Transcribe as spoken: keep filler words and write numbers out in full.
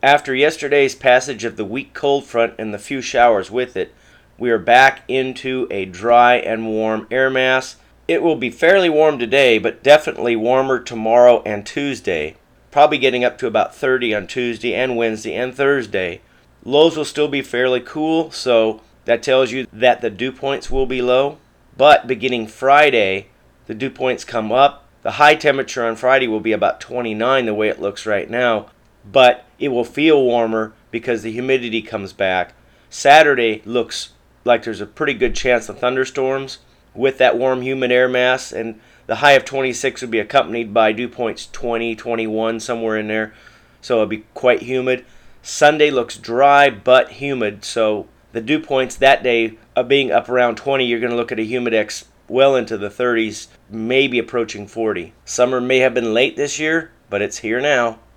After yesterday's passage of the weak cold front and the few showers with it, we are back into a dry and warm air mass. It will be fairly warm today, but definitely warmer tomorrow and Tuesday. Probably getting up to about thirty on Tuesday and Wednesday and Thursday. Lows will still be fairly cool, so that tells you that the dew points will be low. But beginning Friday, the dew points come up. The high temperature on Friday will be about twenty-nine the way it looks right now, but it will feel warmer because the humidity comes back. Saturday looks like there's a pretty good chance of thunderstorms with that warm humid air mass, and the high of twenty-six would be accompanied by dew points twenty, twenty-one, somewhere in there, so it'll be quite humid. Sunday looks dry but humid, so the dew points that day of being up around twenty, you're going to look at a humidex well into the thirties, maybe approaching forty. Summer may have been late this year, but it's here now.